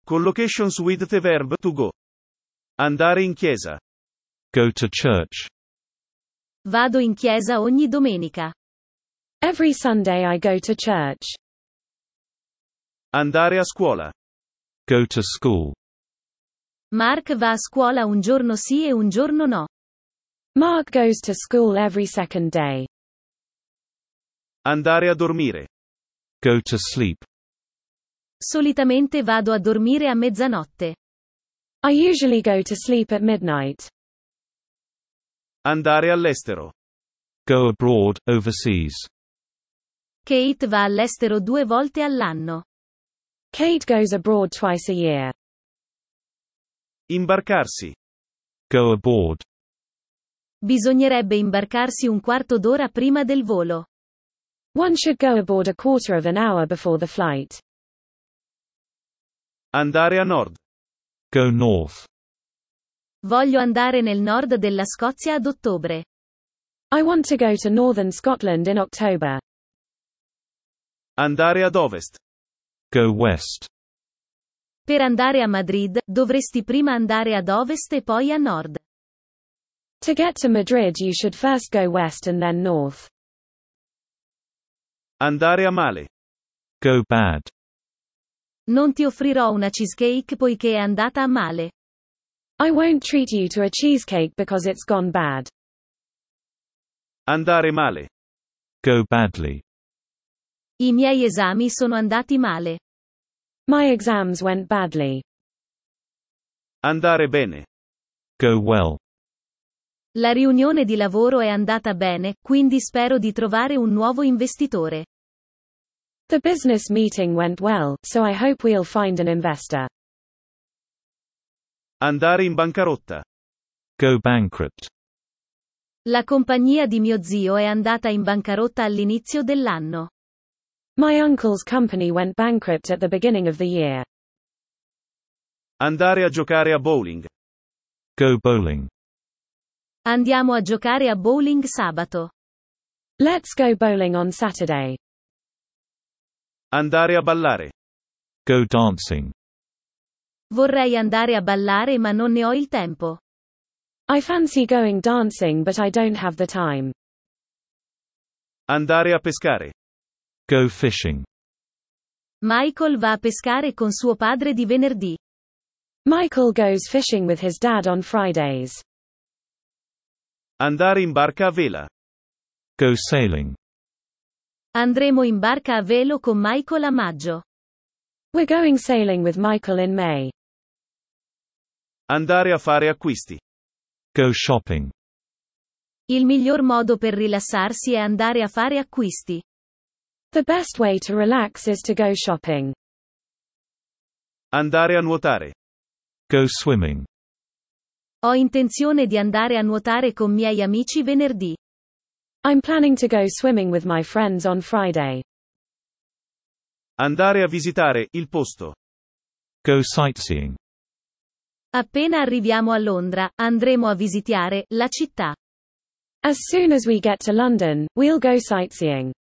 Collocations with the verb to go. Andare in chiesa. Go to church. Vado in chiesa ogni domenica. Every Sunday I go to church. Andare a scuola. Go to school. Mark va a scuola un giorno sì e un giorno no. Mark goes to school every second day. Andare a dormire. Go to sleep. Solitamente vado a dormire a mezzanotte. I usually go to sleep at midnight. Andare all'estero. Go abroad, overseas. Kate va all'estero 2 volte all'anno. Kate goes abroad twice a year. Imbarcarsi. Go aboard. Bisognerebbe imbarcarsi un quarto d'ora prima del volo. One should go aboard a quarter of an hour before the flight. Andare a nord. Go north. Voglio andare nel nord della Scozia ad ottobre. I want to go to northern Scotland in October. Andare ad ovest. Go west. Per andare a Madrid, dovresti prima andare ad ovest e poi a nord. To get to Madrid you should first go west and then north. Andare a male. Go bad. Non ti offrirò una cheesecake poiché è andata a male. I won't treat you to a cheesecake because it's gone bad. Andare male. Go badly. I miei esami sono andati male. My exams went badly. Andare bene. Go well. La riunione di lavoro è andata bene, quindi spero di trovare un nuovo investitore. The business meeting went well, so I hope we'll find an investor. Andare in bancarotta. Go bankrupt. La compagnia di mio zio è andata in bancarotta all'inizio dell'anno. My uncle's company went bankrupt at the beginning of the year. Andare a giocare a bowling. Go bowling. Andiamo a giocare a bowling sabato. Let's go bowling on Saturday. Andare a ballare. Go dancing. Vorrei andare a ballare ma non ne ho il tempo. I fancy going dancing but I don't have the time. Andare a pescare. Go fishing. Michael va a pescare con suo padre di venerdì. Michael goes fishing with his dad on Fridays. Andare in barca a vela. Go sailing. Andremo in barca a velo con Michael a maggio. We're going sailing with Michael in May. Andare a fare acquisti. Go shopping. Il miglior modo per rilassarsi è andare a fare acquisti. The best way to relax is to go shopping. Andare a nuotare. Go swimming. Ho intenzione di andare a nuotare con miei amici venerdì. I'm planning to go swimming with my friends on Friday. Andare a visitare il posto. Go sightseeing. Appena arriviamo a Londra, andremo a visitare la città. As soon as we get to London, we'll go sightseeing.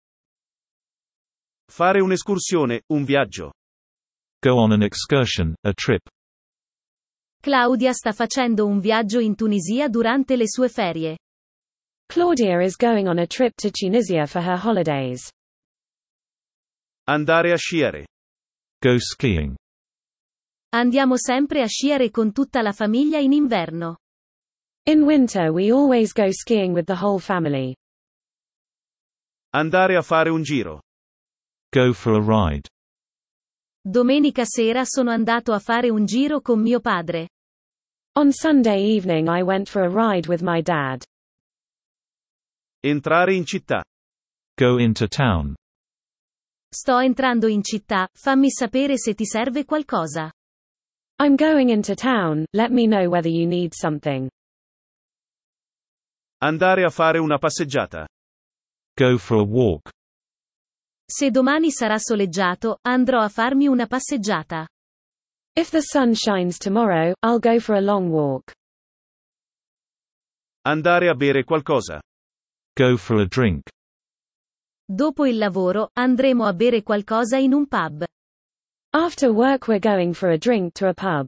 Fare un'escursione, un viaggio. Go on an excursion, a trip. Claudia sta facendo un viaggio in Tunisia durante le sue ferie. Claudia is going on a trip to Tunisia for her holidays. Andare a sciare. Go skiing. Andiamo sempre a sciare con tutta la famiglia in inverno. In winter we always go skiing with the whole family. Andare a fare un giro. Go for a ride. Domenica sera sono andato a fare un giro con mio padre. On Sunday evening I went for a ride with my dad. Entrare in città. Go into town. Sto entrando in città, fammi sapere se ti serve qualcosa. I'm going into town, let me know whether you need something. Andare a fare una passeggiata. Go for a walk. Se domani sarà soleggiato, andrò a farmi una passeggiata. If the sun shines tomorrow, I'll go for a long walk. Andare a bere qualcosa. Go for a drink. Dopo il lavoro, andremo a bere qualcosa in un pub. After work we're going for a drink to a pub.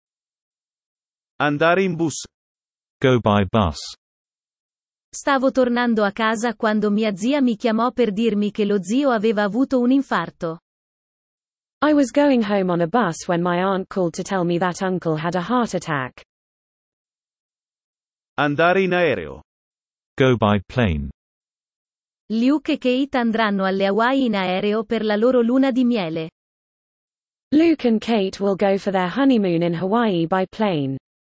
Andare in bus. Go by bus. Stavo tornando a casa quando mia zia mi chiamò per dirmi che lo zio aveva avuto un infarto. I was going home on a bus when my aunt called to tell me that uncle had a heart attack. Andare in aereo. Go by plane. Luke e Kate andranno alle Hawaii in aereo per la loro luna di miele. Luke and Kate will go for their honeymoon in Hawaii by plane.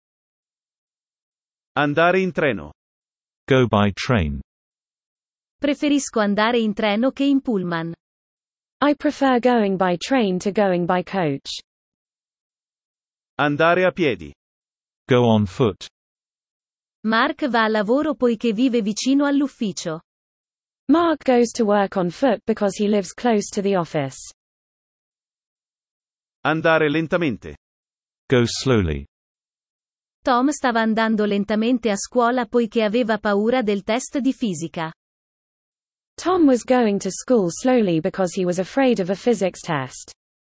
Andare in treno. Go by train. Preferisco andare in treno che in pullman. I prefer going by train to going by coach. Andare a piedi. Go on foot. Mark va al lavoro poiché vive vicino all'ufficio. Mark goes to work on foot because he lives close to the office. Andare lentamente. Go slowly. Tom stava andando lentamente a scuola poiché aveva paura del test di fisica. Tom was going to school slowly because he was afraid of a physics test.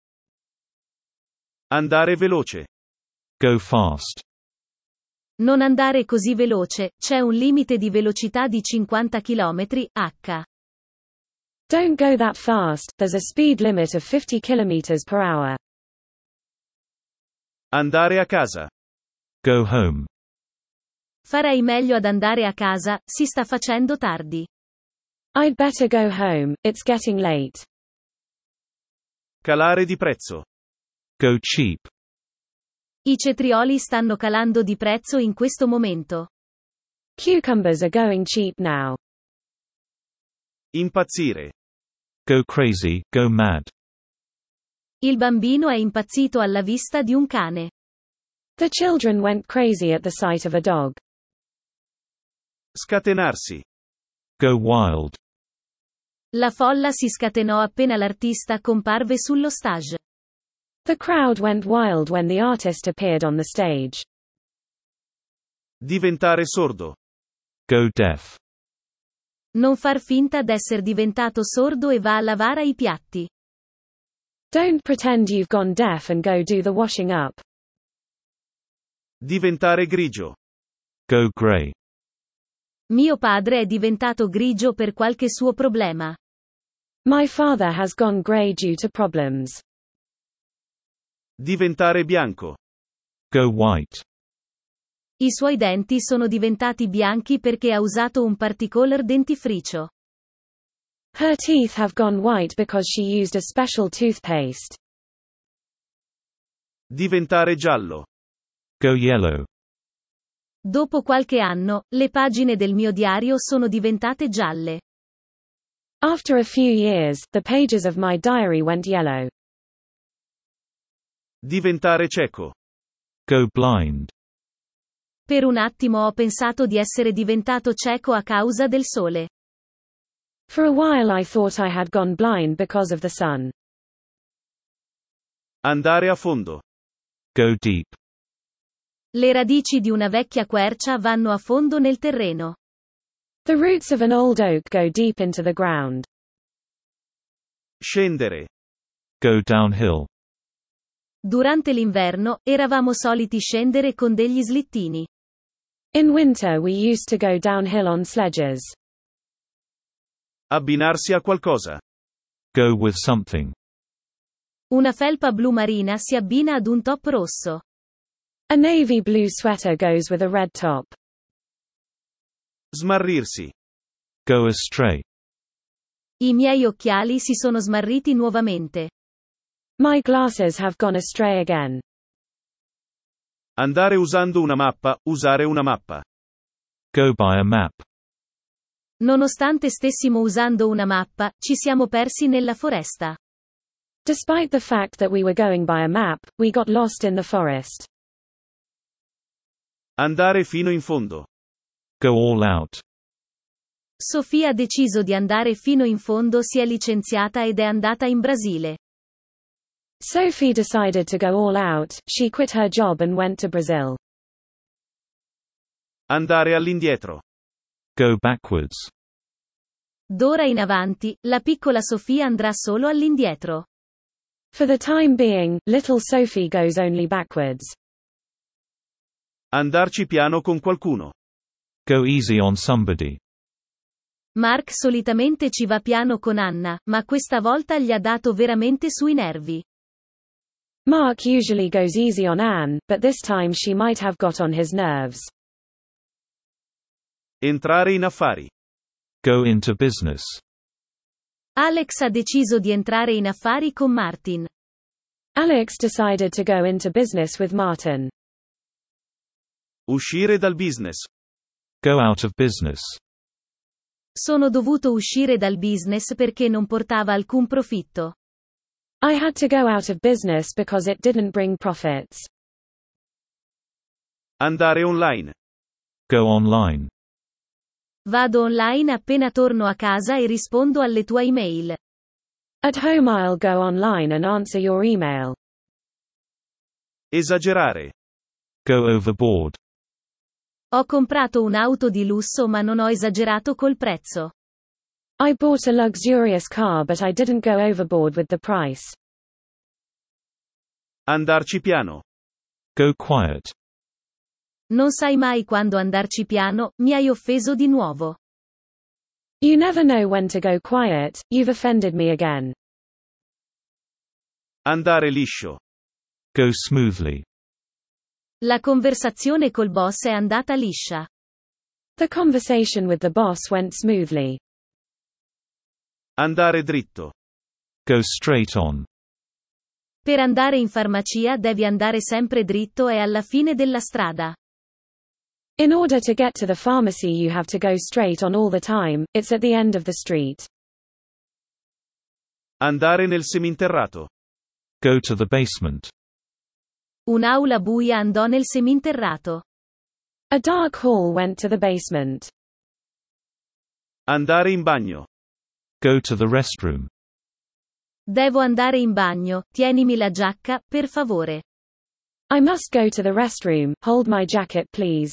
Andare veloce. Go fast. Non andare così veloce, c'è un limite di velocità di 50 km/h. Don't go that fast, there's a speed limit of 50 km/h. Andare a casa. Go home. Farei meglio ad andare a casa, si sta facendo tardi. I'd better go home, it's getting late. Calare di prezzo. Go cheap. I cetrioli stanno calando di prezzo in questo momento. Cucumbers are going cheap now. Impazzire. Go crazy, go mad. Il bambino è impazzito alla vista di un cane. The children went crazy at the sight of a dog. Scatenarsi. Go wild. La folla si scatenò appena l'artista comparve sullo stage. The crowd went wild when the artist appeared on the stage. Diventare sordo. Go deaf. Non far finta d'esser diventato sordo e va a lavare i piatti. Don't pretend you've gone deaf and go do the washing up. Diventare grigio. Go grey. Mio padre è diventato grigio per qualche suo problema. My father has gone grey due to problems. Diventare bianco. Go white. I suoi denti sono diventati bianchi perché ha usato un particolare dentifricio. Her teeth have gone white because she used a special toothpaste. Diventare giallo. Go yellow. Dopo qualche anno, le pagine del mio diario sono diventate gialle. After a few years, the pages of my diary went yellow. Diventare cieco. Go blind. Per un attimo ho pensato di essere diventato cieco a causa del sole. For a while I thought I had gone blind because of the sun. Andare a fondo. Go deep. Le radici di una vecchia quercia vanno a fondo nel terreno. The roots of an old oak go deep into the ground. Scendere. Go downhill. Durante l'inverno, eravamo soliti scendere con degli slittini. In winter we used to go downhill on sledges. Abbinarsi a qualcosa. Go with something. Una felpa blu marina si abbina ad un top rosso. A navy blue sweater goes with a red top. Smarrirsi. Go astray. I miei occhiali si sono smarriti nuovamente. My glasses have gone astray again. Andare usando una mappa, usare una mappa. Go by a map. Nonostante stessimo usando una mappa, ci siamo persi nella foresta. Despite the fact that we were going by a map, we got lost in the forest. Andare fino in fondo. Go all out. Sofia ha deciso di andare fino in fondo, si è licenziata ed è andata in Brasile. Sophie decided to go all out, she quit her job and went to Brazil. Andare all'indietro. Go backwards. D'ora in avanti, la piccola Sofia andrà solo all'indietro. For the time being, little Sophie goes only backwards. Andarci piano con qualcuno. Go easy on somebody. Mark solitamente ci va piano con Anna, ma questa volta gli ha dato veramente sui nervi. Mark usually goes easy on Anne, but this time she might have got on his nerves. Entrare in affari. Go into business. Alex ha deciso di entrare in affari con Martin. Alex decided to go into business with Martin. Uscire dal business. Go out of business. Sono dovuto uscire dal business perché non portava alcun profitto. I had to go out of business because it didn't bring profits. Andare online. Go online. Vado online appena torno a casa e rispondo alle tue email. At home I'll go online and answer your email. Esagerare. Go overboard. Ho comprato un'auto di lusso ma non ho esagerato col prezzo. I bought a luxurious car but I didn't go overboard with the price. Andarci piano. Go quiet. Non sai mai quando andarci piano, mi hai offeso di nuovo. You never know when to go quiet, you've offended me again. Andare liscio. Go smoothly. La conversazione col boss è andata liscia. The conversation with the boss went smoothly. Andare dritto. Go straight on. Per andare in farmacia devi andare sempre dritto e alla fine della strada. In order to get to the pharmacy you have to go straight on all the time, it's at the end of the street. Andare nel seminterrato. Go to the basement. Un'aula buia andò nel seminterrato. A dark hall went to the basement. Andare in bagno. Go to the restroom. Devo andare in bagno, tienimi la giacca, per favore. I must go to the restroom, hold my jacket please.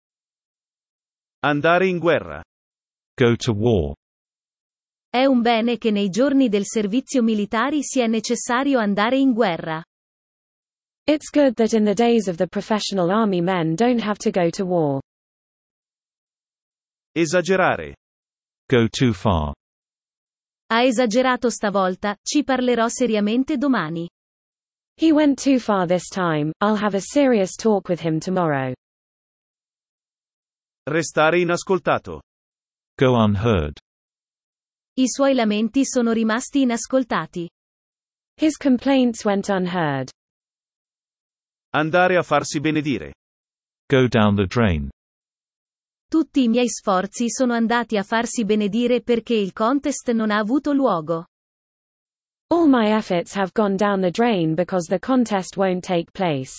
Andare in guerra. Go to war. È un bene che nei giorni del servizio militare sia necessario andare in guerra. It's good that in the days of the professional army men don't have to go to war. Esagerare. Go too far. Ha esagerato stavolta, ci parlerò seriamente domani. He went too far this time, I'll have a serious talk with him tomorrow. Restare inascoltato. Go unheard. I suoi lamenti sono rimasti inascoltati. His complaints went unheard. Andare a farsi benedire. Go down the drain. Tutti i miei sforzi sono andati a farsi benedire perché il contest non ha avuto luogo. All my efforts have gone down the drain because the contest won't take place.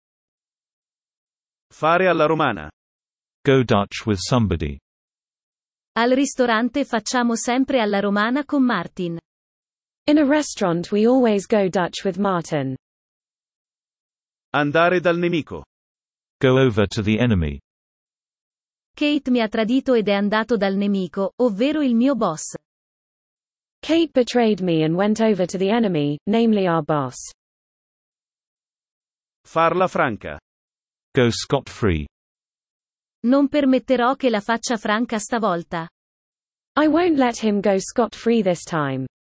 Fare alla romana. Go Dutch with somebody. Al ristorante facciamo sempre alla romana con Martin. In a restaurant we always go Dutch with Martin. Andare dal nemico. Go over to the enemy. Kate mi ha tradito ed è andato dal nemico, ovvero il mio boss. Kate betrayed me and went over to the enemy, namely our boss. Farla franca. Go scot-free. Non permetterò che la faccia franca stavolta. I won't let him go scot-free this time.